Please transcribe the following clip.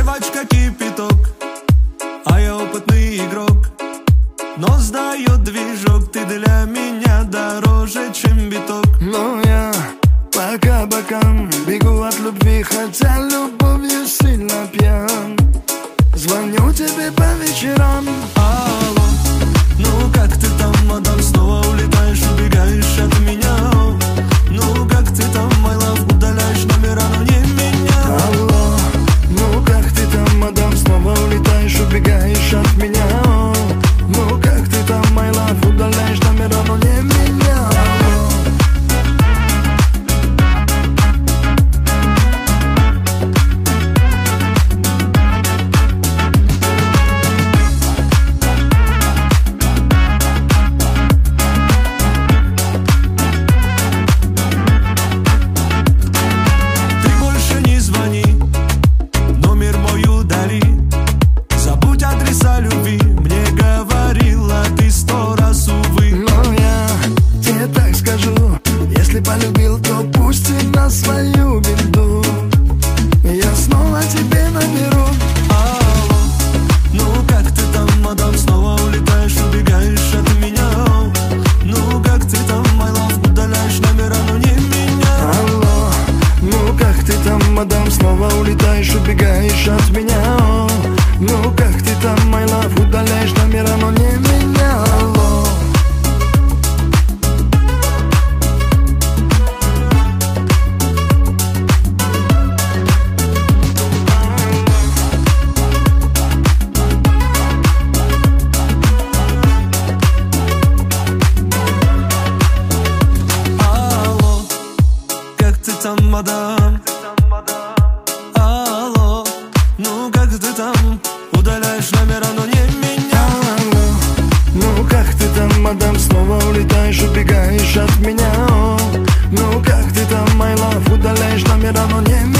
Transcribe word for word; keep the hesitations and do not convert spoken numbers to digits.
Девочка кипяток, а я опытный игрок. Но сдает движок, ты для меня дороже, чем биток. Но я по кабакам бегу от любви, хотя любовью сильно пьян. Звоню тебе по вечерам. Алло, ну как ты там, мадам? Снова улетаешь, убегаешь от меня. Ну как ты там, my love? Удаляешь номера, но не меня. Алло, ну как ты там, мадам? Снова улетаешь, убегаешь от меня. Ну как ты там, my love? Удаляешь номера, но не меня. Полюбил, то пусть и на свою беду. Я снова тебе наберу. Алло, ну как ты там, мадам? Снова улетаешь, убегаешь от меня. Ну как ты там, my love? Удаляешь номера, но не меня. Алло, ну как ты там, мадам? Снова улетаешь, убегаешь от меня. Ну как ты там, my love? Удаляешь номера, но не меня. Алло. Там, мадам, алло, ну как ты там? Удаляешь номера, но не меня. Алло, ну как ты там, мадам? Снова улетаешь, убегаешь от меня. Ну как ты там, my love? Удаляешь номера, но не меня.